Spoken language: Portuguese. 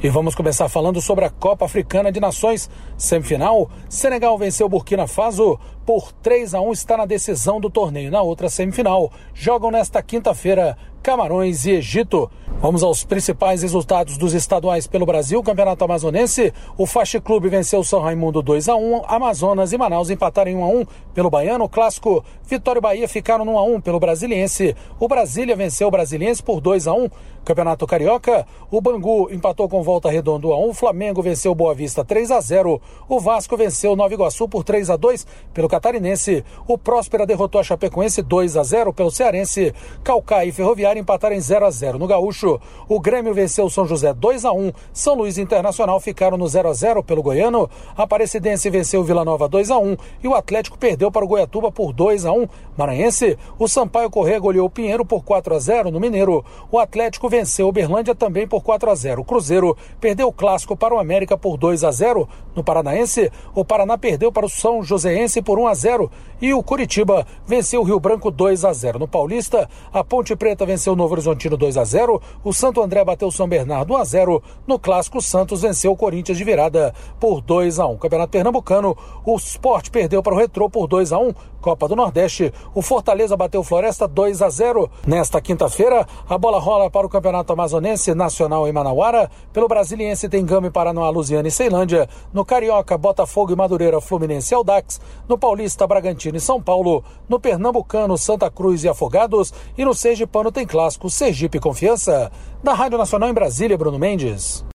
E vamos começar falando sobre a Copa Africana de Nações. Semifinal, Senegal venceu Burkina Faso por 3-1, está na decisão do torneio. Na outra semifinal, jogam nesta quinta-feira Camarões e Egito. Vamos aos principais resultados dos estaduais pelo Brasil. Campeonato Amazonense, o Faixa Clube venceu o São Raimundo 2-1, Amazonas e Manaus empataram em 1-1. Pelo Baiano, o Clássico, Vitória e Bahia ficaram no 1-1. Pelo Brasiliense, o Brasília venceu o Brasiliense por 2-1. Campeonato Carioca, o Bangu empatou com Volta Redonda 1-1, o Flamengo venceu o Boa Vista 3-0, o Vasco venceu o Nova Iguaçu por 3-2. Pelo Catarinense, o Próspera derrotou a Chapecoense 2-0. Pelo Cearense, Caucaia e Ferroviária empataram em 0-0. No Gaúcho, o Grêmio venceu o São José 2-1, São Luís e Internacional ficaram no 0-0. Pelo Goiano, a Aparecidense venceu o Vila Nova 2-1 e o Atlético perdeu para o Goiatuba por 2-1. Maranhense, o Sampaio Corrêa goleou o Pinheiro por 4-0. No Mineiro, o Atlético venceu o Uberlândia também por 4-0. O Cruzeiro perdeu o Clássico para o América por 2-0. No Paranaense, o Paraná perdeu para o São Joséense por 1-0 e o Curitiba venceu o Rio Branco 2-0. No Paulista, a Ponte Preta venceu o Novo Horizontino 2-0, o Santo André bateu o São Bernardo 1-0. No Clássico, o Santos venceu o Corinthians de virada por 2-1. Campeonato Pernambucano, o Sport perdeu para o Retrô por 2-1. Copa do Nordeste, o Fortaleza bateu o Floresta 2-0. Nesta quinta-feira, a bola rola para o Campeonato Amazonense Nacional em Manauara. Pelo Brasiliense tem Gama e Paranoá, Lusiana e Ceilândia. No Carioca, Botafogo e Madureira, Fluminense e Audax. No Paulista, Bragantino e São Paulo. No Pernambucano, Santa Cruz e Afogados. E no Sergipano tem Clássico, Sergipe e Confiança. Da Rádio Nacional em Brasília, Bruno Mendes.